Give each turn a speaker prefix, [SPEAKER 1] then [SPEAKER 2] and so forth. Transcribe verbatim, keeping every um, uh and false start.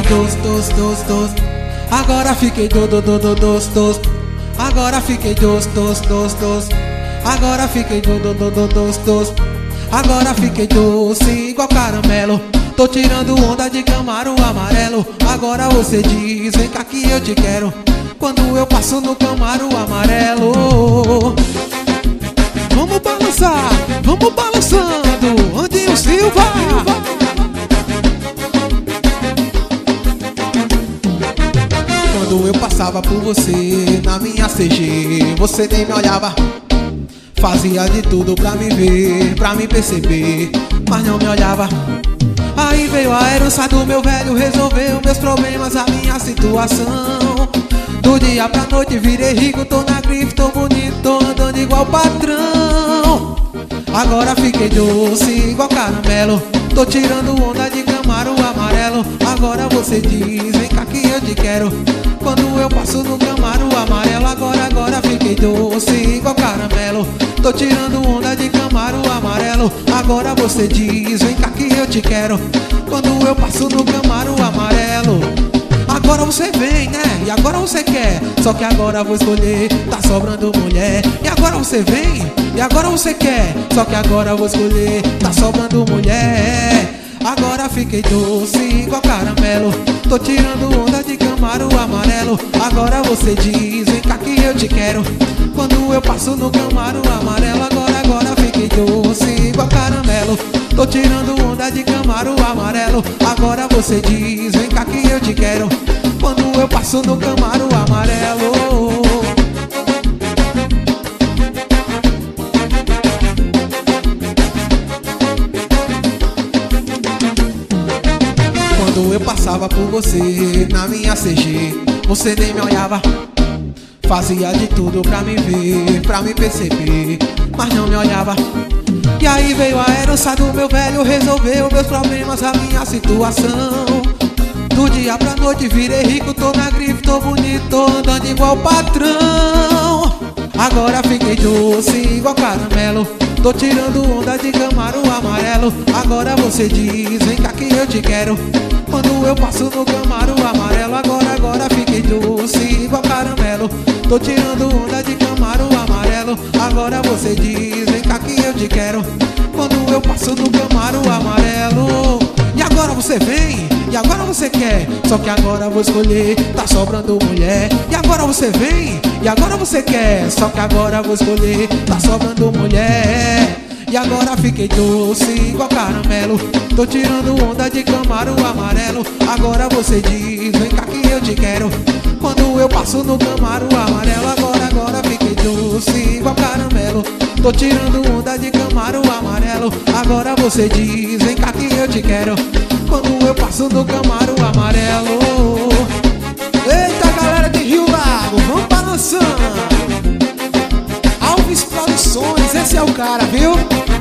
[SPEAKER 1] doce, doce, doce, doce. Agora fiquei do, do, do, do, doce, doce. Agora fiquei doce, doce, doce, doce. Agora fiquei do, do, do, do, doce, doce. Agora fiquei doce igual caramelo. Tô tirando onda de Camaro amarelo. Agora você diz, vem cá que eu te quero. Quando eu passo no Camaro amarelo. Vamos balançar, vamos balançando, Andinho Silva. Quando eu passava por você na minha C G, você nem me olhava. Fazia de tudo pra me ver, pra me perceber, mas não me olhava. Aí veio a herança do meu velho, resolveu meus problemas, a minha situação. Do dia pra noite virei rico, tô na grife, tô bonito, tô andando igual patrão. Agora fiquei doce igual caramelo. Tô tirando onda de Camaro amarelo. Agora você diz, vem cá que eu te quero. Quando eu passo no Camaro amarelo. Agora, agora fiquei doce igual caramelo. Tô tirando onda de Camaro amarelo. Agora você diz, vem cá que eu te quero. Quando eu passo no Camaro amarelo. Agora você vem, né? E agora você quer. Só que agora eu vou escolher, tá sobrando mulher. E agora você vem, e agora você quer. Só que agora eu vou escolher, tá sobrando mulher. Agora fiquei doce igual caramelo. Tô tirando onda de Camaro amarelo. Agora você diz, vem cá que eu te quero. Quando eu passo no Camaro amarelo. Agora, agora fiquei doce igual caramelo. Tô tirando onda de Camaro amarelo. Agora você diz, vem cá que eu te quero. Quando eu passo no Camaro amarelo. Quando eu passava por você na minha C G, você nem me olhava. Fazia de tudo pra me ver, pra me perceber, mas não me olhava. E aí veio a herança do meu velho, resolveu meus problemas, a minha situação. Do dia pra noite virei rico, tô na grife, tô bonito, tô andando igual patrão. Agora fiquei doce igual caramelo. Tô tirando onda de Camaro amarelo. Agora você diz, vem cá que eu te quero. Quando eu passo no Camaro amarelo. Agora, agora fiquei doce igual caramelo. Tô tirando onda de Camaro amarelo. Agora você diz, vem cá que eu te quero. Quando eu passo no Camaro amarelo. E agora você vem, e agora você quer. Só que agora eu vou escolher, tá sobrando mulher. E agora você vem, e agora você quer. Só que agora eu vou escolher, tá sobrando mulher. E agora fiquei doce igual caramelo. Tô tirando onda de Camaro amarelo. Agora você diz, vem cá que eu te quero. Quando eu passo no Camaro amarelo. Agora, agora fiquei doce igual caramelo. Tô tirando onda de Camaro amarelo. Agora você diz, vem cá que eu te quero. Quando eu passo no Camaro amarelo. Eita galera de Rio Lago, vamos balançando. Alves Produções, esse é o cara, viu?